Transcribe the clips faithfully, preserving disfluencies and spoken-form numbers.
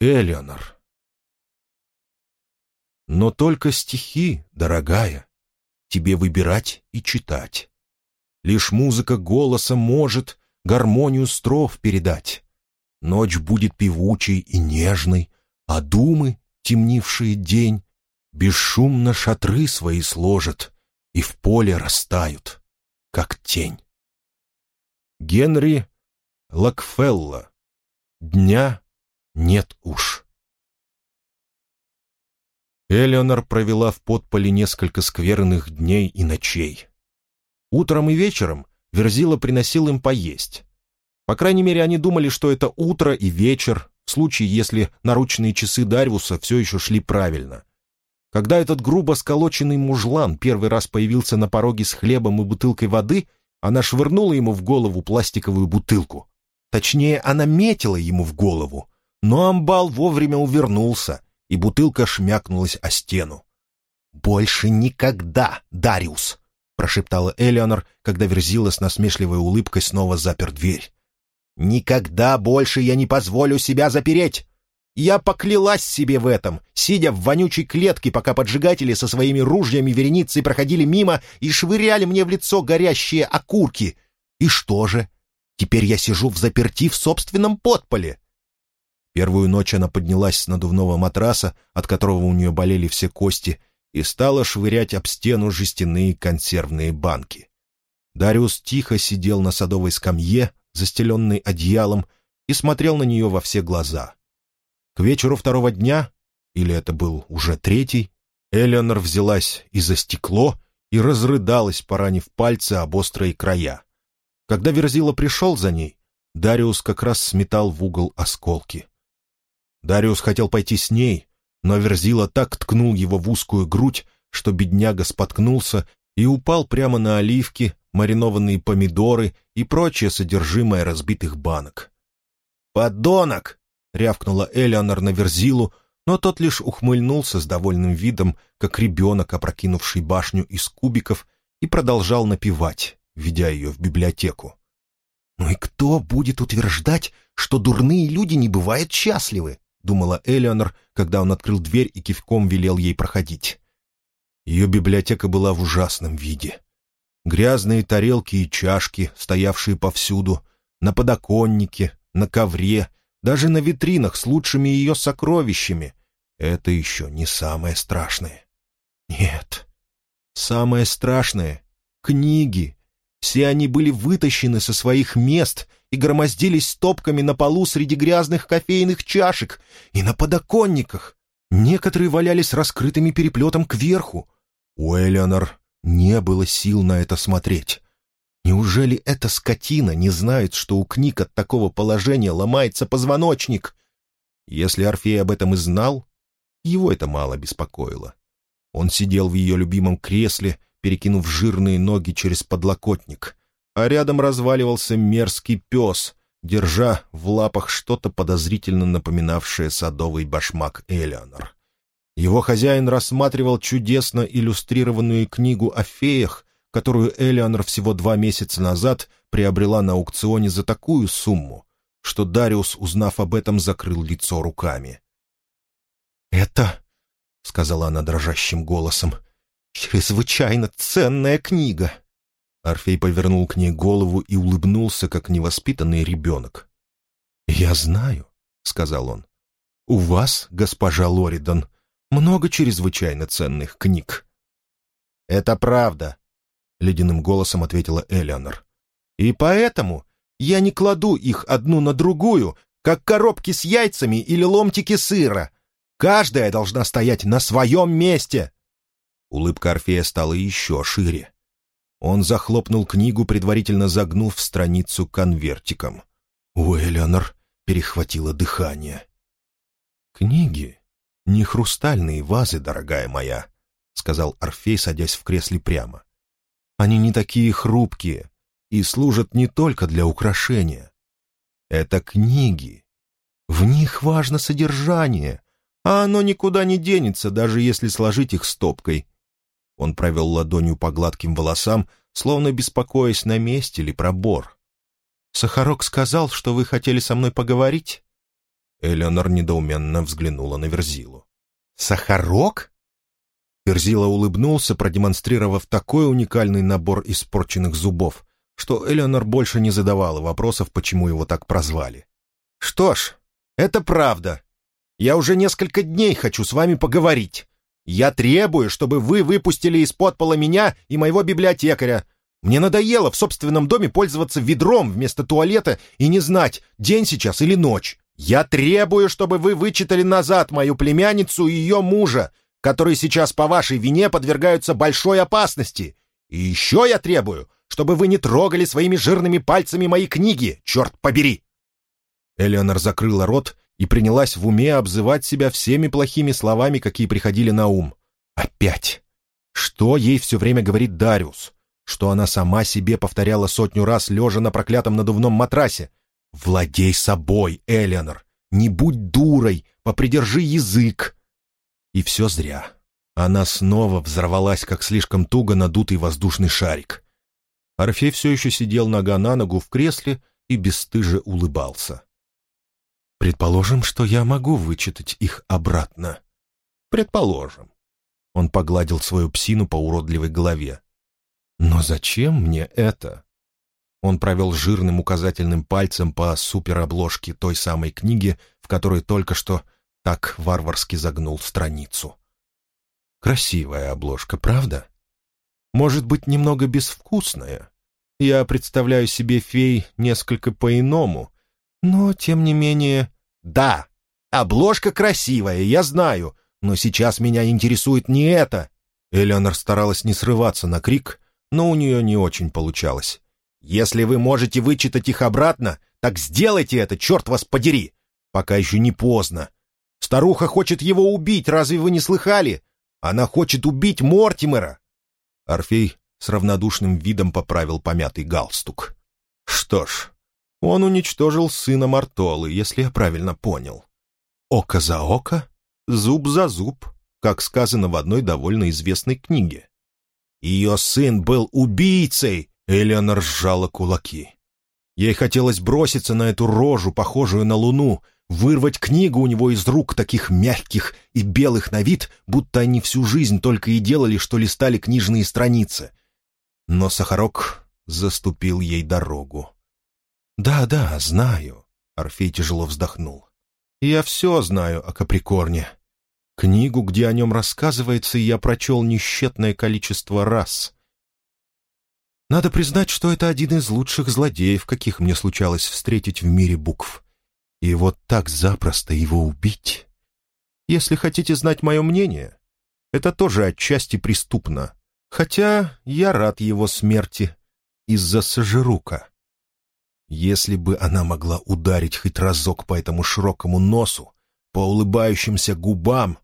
Элеонор. Но только стихи, дорогая, тебе выбирать и читать. Лишь музыка голоса может гармонию строф передать. Ночь будет певучей и нежной, а думы, темнившие день, бесшумно шатры свои сложат и в поле растают, как тень. Генри Локфелло. Дня нет уж. Элеонор провела в подполе несколько скверных дней и ночей. Утром и вечером Верзила приносил им поесть. По крайней мере, они думали, что это утро и вечер, в случае, если наручные часы Дариуса все еще шли правильно. Когда этот грубо сколоченный мужлан первый раз появился на пороге с хлебом и бутылкой воды, она швырнула ему в голову пластиковую бутылку. Точнее, она метила ему в голову, но амбал вовремя увернулся, и бутылка шмякнулась о стену. «Больше никогда, Дариус!» — прошептала Элеонор, когда Верзила с насмешливой улыбкой снова запер дверь. «Никогда больше я не позволю себя запереть! Я поклялась себе в этом, сидя в вонючей клетке, пока поджигатели со своими ружьями вереницей проходили мимо и швыряли мне в лицо горящие окурки. И что же? Теперь я сижу взаперти в собственном подполе!» Первую ночь она поднялась с надувного матраса, от которого у нее болели все кости, и стала швырять об стену жестяные консервные банки. Дариус тихо сидел на садовой скамье, застеленной одеялом, и смотрел на нее во все глаза. К вечеру второго дня, или это был уже третий, Элеонор взялась и за стекло и разрыдалась, поранив пальцы об острые края. Когда Верзила пришел за ней, Дариус как раз сметал в угол осколки. Дариус хотел пойти с ней, но Верзила так ткнул его в узкую грудь, что бедняга споткнулся и упал прямо на оливки, маринованные помидоры и прочее содержимое разбитых банок. «Подонок!» — рявкнула Элеонор на Верзилу, но тот лишь ухмыльнулся с довольным видом, как ребенок, опрокинувший башню из кубиков, и продолжал напевать, ведя ее в библиотеку. «Ну и кто будет утверждать, что дурные люди не бывают счастливы?» — думала Элеонор, когда он открыл дверь и кивком велел ей проходить. Ее библиотека была в ужасном виде. Грязные тарелки и чашки, стоявшие повсюду, на подоконнике, на ковре, даже на витринах с лучшими ее сокровищами. Это еще не самое страшное. Нет, самое страшное — книги. Все они были вытащены со своих мест и громоздились стопками на полу среди грязных кофейных чашек и на подоконниках. Некоторые валялись раскрытыми переплетом кверху. У Элеонор не было сил на это смотреть. Неужели эта скотина не знает, что у книг от такого положения ломается позвоночник? Если Орфей об этом и знал, его это мало беспокоило. Он сидел в ее любимом кресле, перекинув жирные ноги через подлокотник, а рядом разваливался мерзкий пес, держа в лапах что-то подозрительно напоминавшее садовый башмак Элеонор. Его хозяин рассматривал чудесно иллюстрированную книгу о феях, которую Элеонор всего два месяца назад приобрела на аукционе за такую сумму, что Дариус, узнав об этом, закрыл лицо руками. «Это, — сказала она дрожащим голосом, — чрезвычайно ценная книга». Орфей повернул к ней голову и улыбнулся, как невоспитанный ребенок. «Я знаю, — сказал он, — у вас, госпожа Лоридан, много чрезвычайно ценных книг». «Это правда», — ледяным голосом ответила Элеонор. «И поэтому я не кладу их одну на другую, как коробки с яйцами или ломтики сыра. Каждая должна стоять на своем месте». Улыбка Орфея стала еще шире. Он захлопнул книгу, предварительно загнув страницу конвертиком. У Элеонор перехватило дыхание. «Книги — не хрустальные вазы, дорогая моя», — сказал Орфей, садясь в кресле прямо. «Они не такие хрупкие и служат не только для украшения. Это книги. В них важно содержание, а оно никуда не денется, даже если сложить их стопкой». Он провел ладонью по гладким волосам, словно беспокоясь, на месте ли пробор. «Сахарок сказал, что вы хотели со мной поговорить?» Элеонор недоуменно взглянула на Верзилу. «Сахарок?» Верзила улыбнулся, продемонстрировав такой уникальный набор испорченных зубов, что Элеонор больше не задавала вопросов, почему его так прозвали. «Что ж, это правда. Я уже несколько дней хочу с вами поговорить. Я требую, чтобы вы выпустили из-под пола меня и моего библиотекаря. Мне надоело в собственном доме пользоваться ведром вместо туалета и не знать, день сейчас или ночь. Я требую, чтобы вы вычитали назад мою племянницу и ее мужа, которые сейчас по вашей вине подвергаются большой опасности. И еще я требую, чтобы вы не трогали своими жирными пальцами мои книги, черт побери!» Элеонор закрыла рот и принялась в уме обзывать себя всеми плохими словами, какие приходили на ум. Опять! Что ей все время говорит Дариус? Что она сама себе повторяла сотню раз, лежа на проклятом надувном матрасе? «Владей собой, Элеонор! Не будь дурой! Попридержи язык!» И все зря. Она снова взорвалась, как слишком туго надутый воздушный шарик. Орфей все еще сидел нога на ногу в кресле и бесстыже улыбался. «Предположим, что я могу вычитать их обратно». «Предположим». Он погладил свою псину по уродливой голове. «Но зачем мне это?» Он провел жирным указательным пальцем по суперобложке той самой книги, в которой только что так варварски загнул страницу. «Красивая обложка, правда? Может быть, немного безвкусная? Я представляю себе фей несколько по-иному, но, тем не менее...» «Да, обложка красивая, я знаю, но сейчас меня интересует не это!» Элеонор старалась не срываться на крик, но у нее не очень получалось. «Если вы можете вычитать их обратно, так сделайте это, черт вас подери! Пока еще не поздно. Старуха хочет его убить, разве вы не слыхали? Она хочет убить Мортимера!» Орфей с равнодушным видом поправил помятый галстук. «Что ж, он уничтожил сына Мартолы, если я правильно понял. Око за око, зуб за зуб, как сказано в одной довольно известной книге. Ее сын был убийцей!» Элеонор сжала кулаки. Ей хотелось броситься на эту рожу, похожую на луну, вырвать книгу у него из рук, таких мягких и белых на вид, будто они всю жизнь только и делали, что листали книжные страницы. Но Сахарок заступил ей дорогу. «Да, да, знаю», — Орфей тяжело вздохнул. «Я все знаю о Каприкорне. Книгу, где о нем рассказывается, я прочел несчетное количество раз. Надо признать, что это один из лучших злодеев, каких мне случалось встретить в мире букв. И вот так запросто его убить... Если хотите знать мое мнение, это тоже отчасти преступно, хотя я рад его смерти из-за Сажирука. Если бы она могла ударить хоть разок по этому широкому носу, по улыбающимся губам...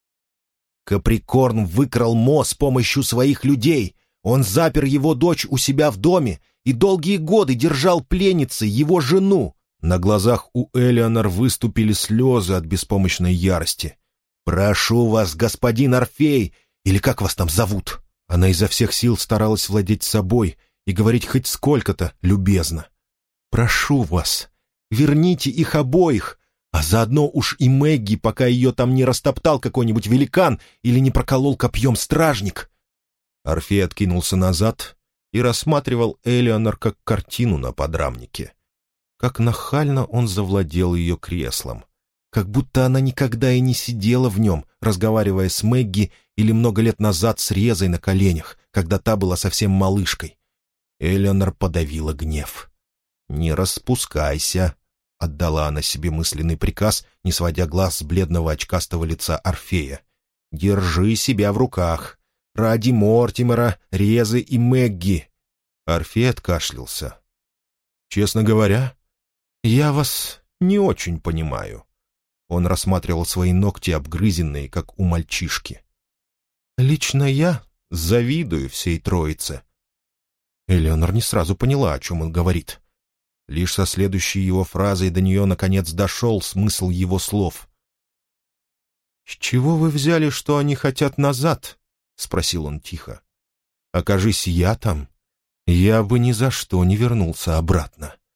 Каприкорн выкрал Мо с помощью своих людей. Он запер его дочь у себя в доме и долгие годы держал пленницей его жену. На глазах у Элеонор выступили слезы от беспомощной ярости. «Прошу вас, господин Орфей, или как вас там зовут?» Она изо всех сил старалась владеть собой и говорить хоть сколько-то любезно. «Прошу вас, верните их обоих, а заодно уж и Мэгги, пока ее там не растоптал какой-нибудь великан или не проколол копьем стражник». Орфей откинулся назад и рассматривал Элеонор как картину на подрамнике. Как нахально он завладел ее креслом. Как будто она никогда и не сидела в нем, разговаривая с Мэгги или много лет назад с Резой на коленях, когда та была совсем малышкой. Элеонор подавила гнев. «Не распускайся», — отдала она себе мысленный приказ, не сводя глаз с бледного очкастого лица Орфея. «Держи себя в руках. Ради Мортимера, Резы и Мэгги». Орфей откашлялся. «Честно говоря, я вас не очень понимаю». Он рассматривал свои ногти, обгрызенные, как у мальчишки. «Лично я завидую всей троице». Элеонор не сразу поняла, о чем он говорит. Лишь со следующей его фразой до нее наконец дошел смысл его слов. «С чего вы взяли, что они хотят назад?» — спросил он тихо. «Окажись я там, я бы ни за что не вернулся обратно.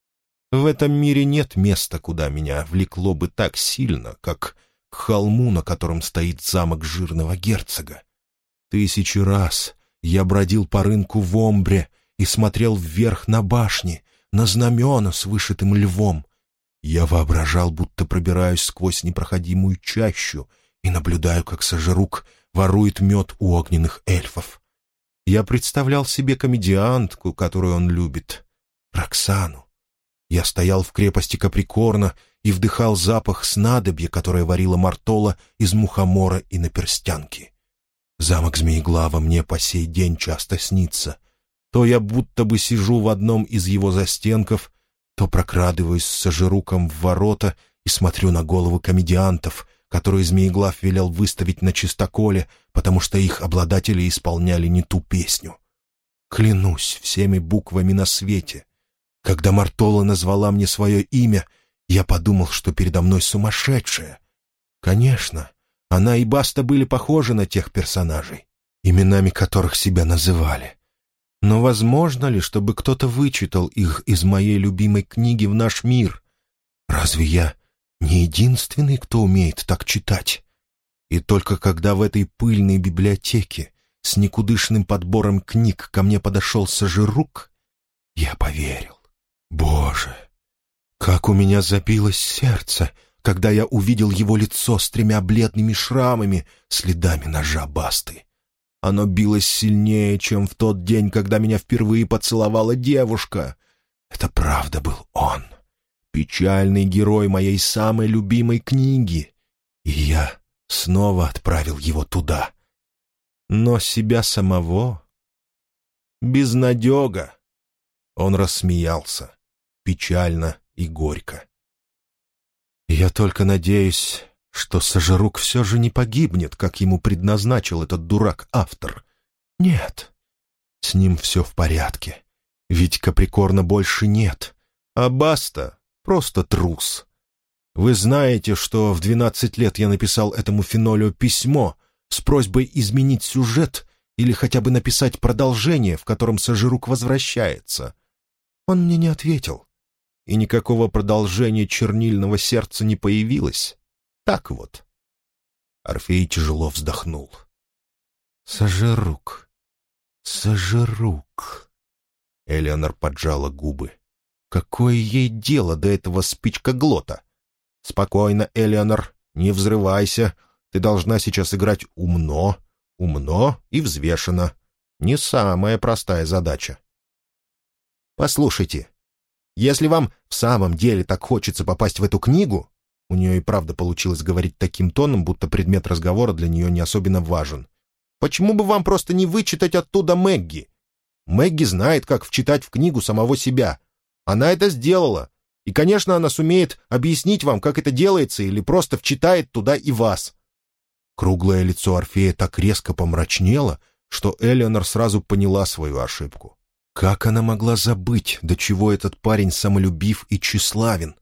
В этом мире нет места, куда меня влекло бы так сильно, как к холму, на котором стоит замок жирного герцога. Тысячи раз я бродил по рынку в Омбре и смотрел вверх на башни, на знамена с вышитым львом. Я воображал, будто пробираюсь сквозь непроходимую чащу и наблюдаю, как Сожирук ворует мед у огненных эльфов. Я представлял себе комедиантку, которую он любит, Роксану. Я стоял в крепости Каприкорна и вдыхал запах снадобья, которое варила Мартола из мухомора и наперстянки. Замок Змееглава мне по сей день часто снится. То я будто бы сижу в одном из его застенков, то прокрадываюсь с Сожируком в ворота и смотрю на головы комедиантов, которые Змееглав велел выставить на чистоколе, потому что их обладатели исполняли не ту песню. Клянусь всеми буквами на свете. Когда Мартола назвала мне свое имя, я подумал, что передо мной сумасшедшая. Конечно, она и Баста были похожи на тех персонажей, именами которых себя называли. Но возможно ли, чтобы кто-то вычитал их из моей любимой книги в наш мир? Разве я не единственный, кто умеет так читать? И только когда в этой пыльной библиотеке с никудышным подбором книг ко мне подошел Сожирук, я поверил. Боже, как у меня забилось сердце, когда я увидел его лицо с тремя бледными шрамами, следами ножа Басты. Оно билось сильнее, чем в тот день, когда меня впервые поцеловала девушка. Это правда был он, печальный герой моей самой любимой книги. И я снова отправил его туда. Но себя самого... Безнадега. Он рассмеялся, печально и горько. Я только надеюсь, что Сожирук все же не погибнет, как ему предназначил этот дурак-автор. Нет, с ним все в порядке, ведь Каприкорна больше нет, а Баста — просто трус. Вы знаете, что в двенадцать лет я написал этому фенолю письмо с просьбой изменить сюжет или хотя бы написать продолжение, в котором Сожирук возвращается. Он мне не ответил, и никакого продолжения «Чернильного сердца» не появилось. Так вот. Орфей тяжело вздохнул. «Сожирук, Сожирук». Элеонор поджала губы. Какое ей дело до этого спичкоглота? «Спокойно, Элеонор, не взрывайся. Ты должна сейчас играть умно, умно и взвешенно. Не самая простая задача». «Послушайте, если вам в самом деле так хочется попасть в эту книгу...» У нее и правда получилось говорить таким тоном, будто предмет разговора для нее не особенно важен. «Почему бы вам просто не вычитать оттуда Мэгги? Мэгги знает, как вчитать в книгу самого себя. Она это сделала. И, конечно, она сумеет объяснить вам, как это делается, или просто вчитает туда и вас». Круглое лицо Орфея так резко помрачнело, что Элеонор сразу поняла свою ошибку. Как она могла забыть, до чего этот парень самолюбив и тщеславен?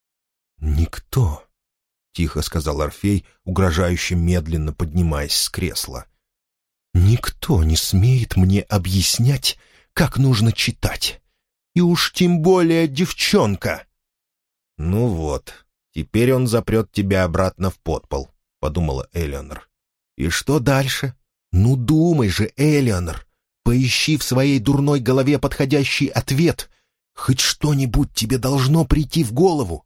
«Никто», — тихо сказал Орфей, угрожающе медленно поднимаясь с кресла. «Никто не смеет мне объяснять, как нужно читать. И уж тем более девчонка». «Ну вот, теперь он запрет тебя обратно в подпол», — подумала Элеонор. «И что дальше? Ну думай же, Элеонор, поищи в своей дурной голове подходящий ответ. Хоть что-нибудь тебе должно прийти в голову».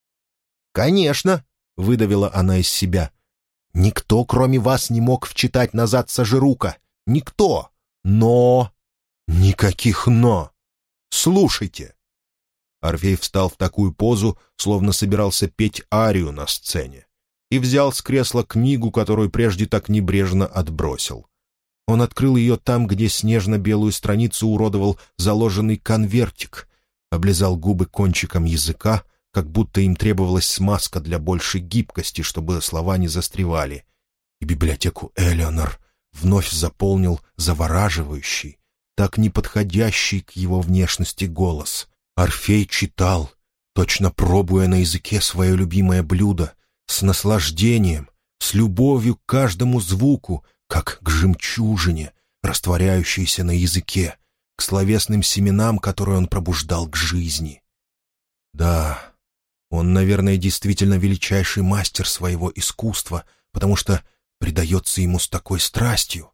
«Конечно», — выдавила она из себя. «Никто, кроме вас, не мог вчитать назад Сожирука. Никто. Но...» «Никаких «но». Слушайте». Орфей встал в такую позу, словно собирался петь арию на сцене, и взял с кресла книгу, которую прежде так небрежно отбросил. Он открыл ее там, где снежно-белую страницу уродовал заложенный конвертик, облизал губы кончиком языка, как будто им требовалась смазка для большей гибкости, чтобы слова не застревали. И библиотеку Элеонор вновь заполнил завораживающий, так неподходящий к его внешности голос. Орфей читал, точно пробуя на языке свое любимое блюдо, с наслаждением, с любовью к каждому звуку, как к жемчужине, растворяющейся на языке, к словесным семенам, которые он пробуждал к жизни. Да, он, наверное, действительно величайший мастер своего искусства, потому что предается ему с такой страстью.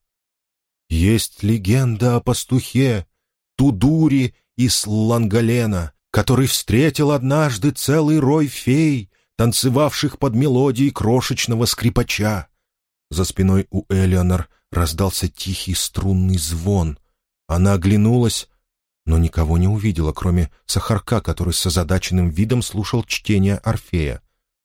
Есть легенда о пастухе Тудуре из Лангалена, который встретил однажды целый рой фей, танцевавших под мелодией крошечного скрипача. За спиной у Элеонор раздался тихий струнный звон. Она оглянулась, но никого не увидела, кроме Сахарка, который с озадаченным видом слушал чтение Орфея.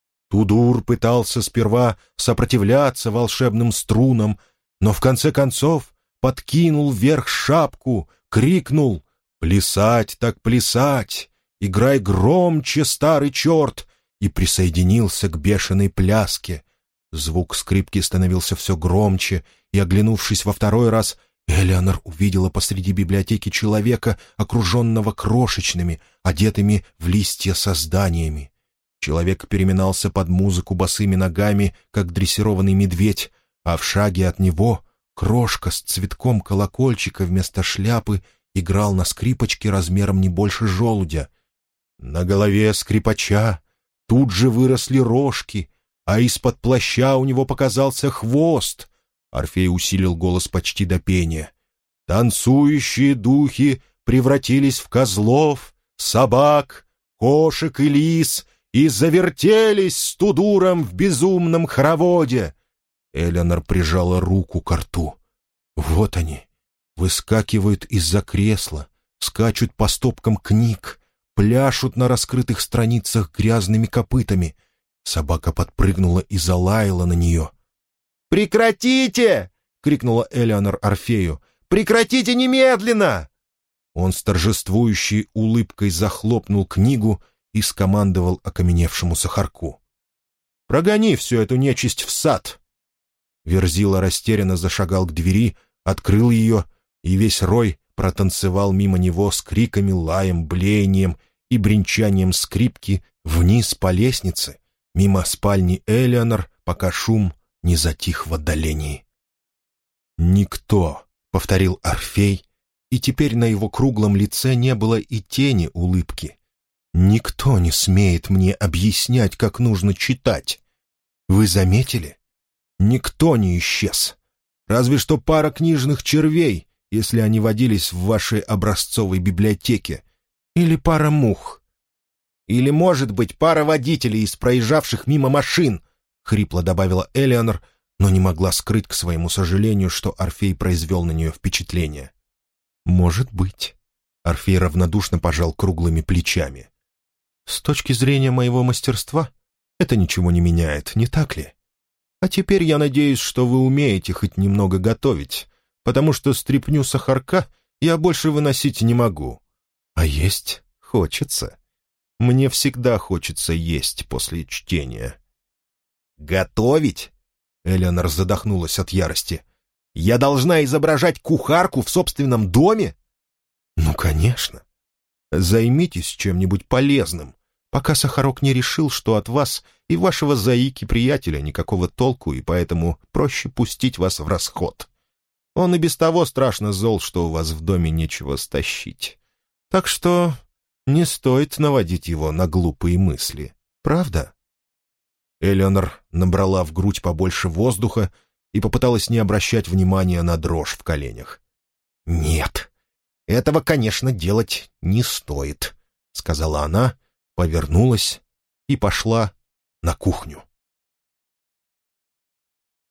Тудур пытался сперва сопротивляться волшебным струнам, но в конце концов подкинул вверх шапку, крикнул: «Плясать так плясать! Играй громче, старый черт!» и присоединился к бешеной пляске. Звук скрипки становился все громче, и, оглянувшись во второй раз, Элеонор увидела посреди библиотеки человека, окруженного крошечными, одетыми в листья созданиями. Человек переминался под музыку босыми ногами, как дрессированный медведь, а в шаге от него крошка с цветком колокольчика вместо шляпы играл на скрипочке размером не больше желудя. На голове скрипача тут же выросли рожки, а из-под плаща у него показался хвост. Орфей усилил голос почти до пения. Танцующие духи превратились в козлов, собак, кошек и лис и завертелись с Тудуром в безумном хороводе. Элеонор прижала руку ко рту. Вот они, выскакивают из-за кресла, скачут по стопкам книг, пляшут на раскрытых страницах грязными копытами. Собака подпрыгнула и залаяла на нее. «Прекратите!» — крикнула Элеонор Орфею. «Прекратите немедленно!» Он с торжествующей улыбкой захлопнул книгу и скомандовал окаменевшему Сахарку: «Прогони всю эту нечисть в сад!» Верзила растерянно зашагал к двери, открыл ее, и весь рой протанцевал мимо него с криками, лаем, блеянием и бренчанием скрипки вниз по лестнице, мимо спальни Элеонор, пока шум не затих в отдалении. «Никто», — повторил Орфей, и теперь на его круглом лице не было и тени улыбки. «Никто не смеет мне объяснять, как нужно читать. Вы заметили? Никто не исчез. Разве что пара книжных червей, если они водились в вашей образцовой библиотеке, или пара мух. Или, может быть, пара водителей из проезжавших мимо машин», — хрипло добавила Элеонор, но не могла скрыть к своему сожалению, что Орфей произвел на нее впечатление. «Может быть», — Орфей равнодушно пожал круглыми плечами. «С точки зрения моего мастерства это ничего не меняет, не так ли? А теперь я надеюсь, что вы умеете хоть немного готовить, потому что стряпню Сахарка я больше выносить не могу. А есть хочется. Мне всегда хочется есть после чтения». «Готовить?» — Элеонор задохнулась от ярости. «Я должна изображать кухарку в собственном доме?» «Ну, конечно. Займитесь чем-нибудь полезным, пока Сахарок не решил, что от вас и вашего заики-приятеля никакого толку, и поэтому проще пустить вас в расход. Он и без того страшно зол, что у вас в доме нечего стащить. Так что не стоит наводить его на глупые мысли, правда?» Элеонор набрала в грудь побольше воздуха и попыталась не обращать внимания на дрожь в коленях. «Нет, этого, конечно, делать не стоит», — сказала она, повернулась и пошла на кухню.